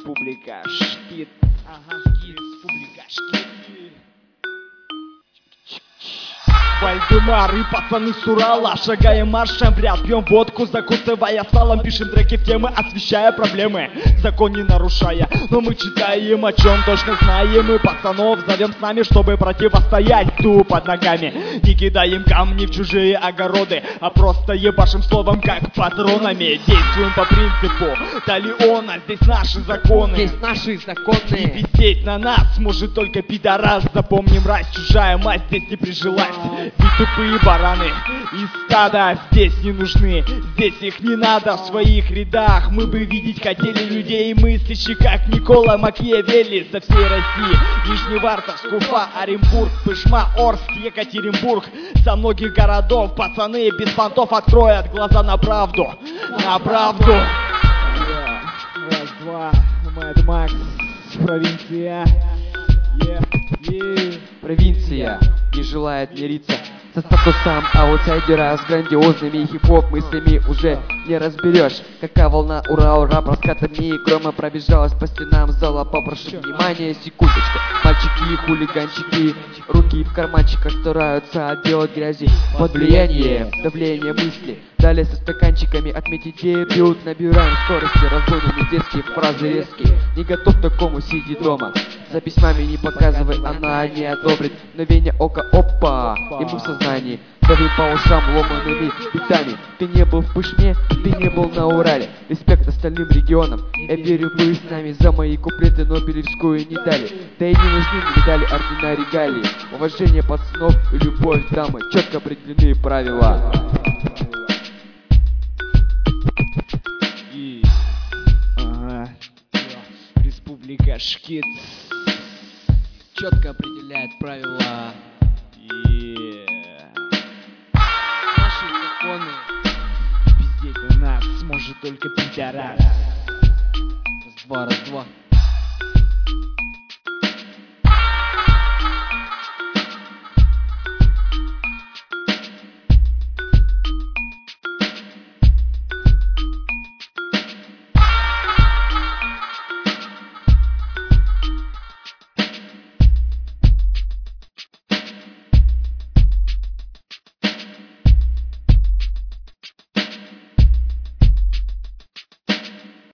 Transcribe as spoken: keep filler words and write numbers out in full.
Республика Шкит. Ага, Шкит. Республика Шкит. Вальдемар и пацаны с Урала. Шагаем маршем в ряд, пьем водку, закусывая салом. Пишем треки в темы, освещая проблемы, закон не нарушая. Но мы читаем, о чем точно знаем. И пацанов зовем с нами, чтобы противостоять ту под ногами. Не кидаем камни в чужие огороды, а просто ебашим словом, как патронами. Действуем по принципу Талиона. Здесь наши законы, Здесь наши законы. и висеть на нас может только пидорас. Запомни, мразь, чужая мать здесь не прижилась. Ведь тупые бараны из стада здесь не нужны, здесь их не надо в своих рядах. Мы бы видеть хотели людей мыслящих, как Никола Макиавелли со всей России. Нижневартовск, Уфа, Оренбург, Пышма, Орск, Екатеринбург. Со многих городов пацаны без понтов откроют глаза на правду, на правду. Раз, два, Мэд Макс, провинция. Yeah, yeah. Провинция не желает мириться со статусом аутсайдера, с грандиозными хип-хоп мыслями уже не разберешь. Какая волна ура-ура раскатами грома пробежалась по стенам зала. Попрошу внимания, секундочку. Мальчики и хулиганчики, руки в карманчиках стараются отделать грязи под влиянием давления мысли. Далее со стаканчиками отметить дебют. Набираем скорости, разгонами детские фразы резкие. Не готов к такому, сиди дома. За письмами не показывай, она не одобрит. Мгновение ока, опа, и мы в сознании. Давим по ушам ломаными битами. Ты не был в Пышме, ты не был на Урале. Респект остальным регионам. Я верю, вы с нами за мои куплеты Нобелевскую не дали. Да и не нужны медали, ордена, регалии. Уважение пацанов и любовь дамы. Четко определенные правила. И... Ага. Республика Шкит. Четко определяет правила. И... Наши законы. Пиздеть на нас сможет только пидорас. Раз, два, раз, два.